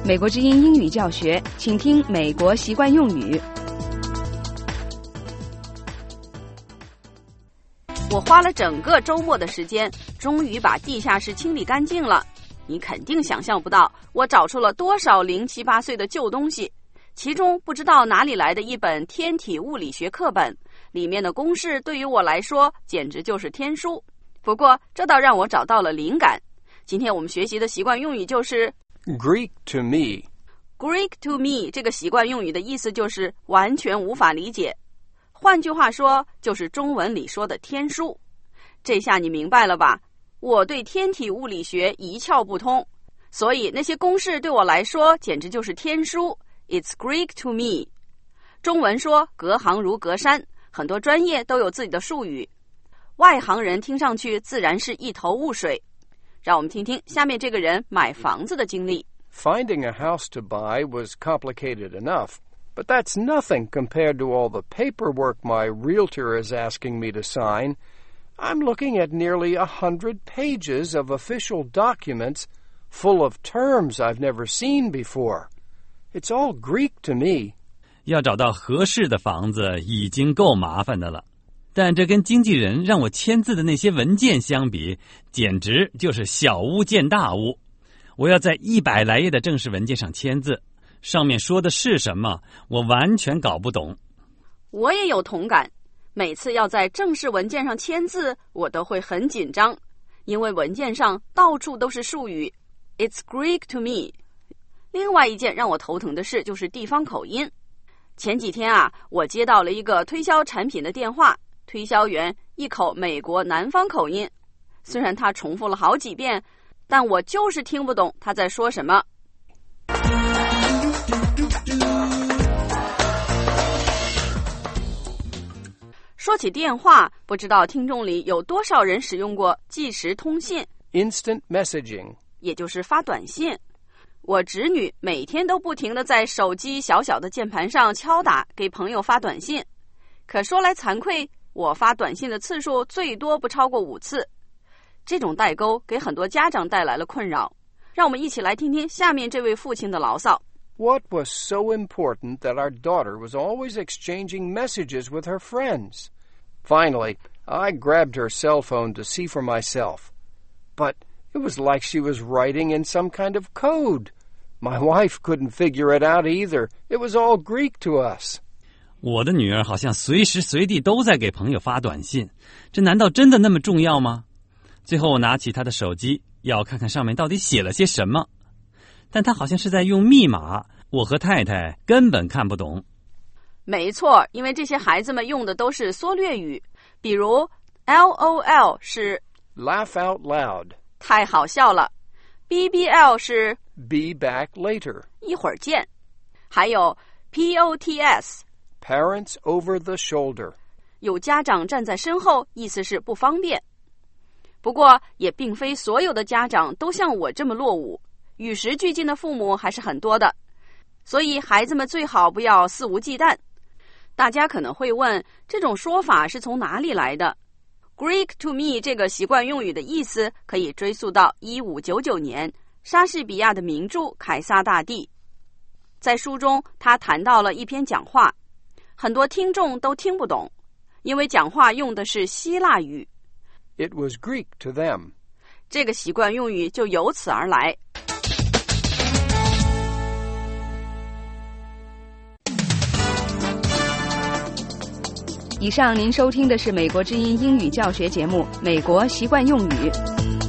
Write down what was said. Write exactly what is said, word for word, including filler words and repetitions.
美国之音英语教学，请听美国习惯用语。 我花了整个周末的时间，终于把地下室清理干净了。你肯定想象不到，我找出了多少零七八碎的旧东西，其中不知道哪里来的一本天体物理学课本，里面的公式对于我来说简直就是天书。不过这倒让我找到了灵感。今天我们学习的习惯用语就是 Greek to me. Greek to me 这个习惯用语的意思就是完全无法理解。换句话说，就是中文里说的天书。这下你明白了吧？我对天体物理学一窍不通，所以那些公式对我来说简直就是天书。It's Greek to me. 中文说隔行如隔山，很多专业都有自己的术语，外行人听上去自然是一头雾水。让我们听听下面这个人买房子的经历。 Finding a house to buy was complicated enough.But that's nothing compared to all the paperwork my realtor is asking me to sign. I'm looking at nearly a hundred pages of official documents full of terms I've never seen before. It's all Greek to me. 要找到合适的房子已经够麻烦的了，但这跟经纪人让我签字的那些文件相比，简直就是小巫见大巫。我要在一百来页的正式文件上签字，上面说的是什么，我完全搞不懂。 我也有同感，每次要在正式文件上签字，我都会很紧张，因为文件上到处都是术语。It's Greek to me. 另外一件让我头疼的事就是地方口音。前几天啊，我接到了一个推销产品的电话，推销员一口美国南方口音，虽然他重复了好几遍，但我就是听不懂他在说什么。说起电话，不知道听众里有多少人使用过即时通信 Instant messaging. 也就是发短信。我侄女每天都不停地在手机小小的键盘上敲打，给朋友发短信。可说来惭愧，我发短信的次数最多不超过五次。这种代沟给很多家长带来了困扰。让我们一起来听听下面这位父亲的牢骚。 What was so important that our daughter was always exchanging messages with her friends? Finally, I grabbed her cell phone to see for myself. But it was like she was writing in some kind of code. My wife couldn't figure it out either. It was all Greek to us. 我的女儿好像随时随地都在给朋友发短信，这难道真的那么重要吗？最后我拿起她的手机，要看看上面到底写了些什么。但她好像是在用密码，我和太太根本看不懂。 没错，因为这些孩子们用的都是缩略语，比如 L O L 是 Laugh out loud. 太好笑了， B B L 是 Be back later. 一会儿见，还有 P O T S Parents over the shoulder. 有家长站在身后，意思是不方便。不过也并非所有的家长都像我这么落伍，与时俱进的父母还是很多的，所以孩子们最好不要肆无忌惮。大家可能会问，这种说法是从哪里来的？ Greek to me 这个习惯用语的意思可以追溯到一五九九年莎士比亚的名著《凯撒大帝》。在书中他谈到了一篇讲话，很多听众都听不懂，因为讲话用的是希腊语。 It was Greek to them. 这个习惯用语就由此而来。 以上您收听的是美国之音英语教学节目《美国习惯用语》。